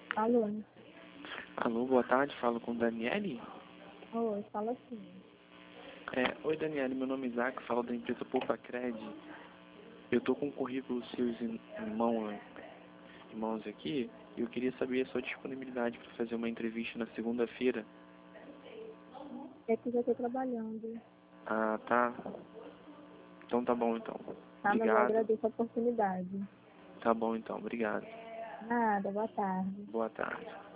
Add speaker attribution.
Speaker 1: Alô?
Speaker 2: Alô, boa tarde, falo com Daniele.
Speaker 1: Oi, fala assim.
Speaker 2: Oi Daniele, meu nome é Isaac, falo da empresa Poupa-Cred. Eu tô com o currículo dos seus irmãos aqui e eu queria saber a sua disponibilidade para fazer uma entrevista na segunda-feira.
Speaker 1: É que já estou trabalhando.
Speaker 2: Ah, tá. Então tá bom então.
Speaker 1: Tá, mas eu
Speaker 2: Obrigado.
Speaker 1: agradeço a oportunidade.
Speaker 2: Tá bom então, obrigado.
Speaker 1: Nada, boa tarde.
Speaker 2: Boa tarde.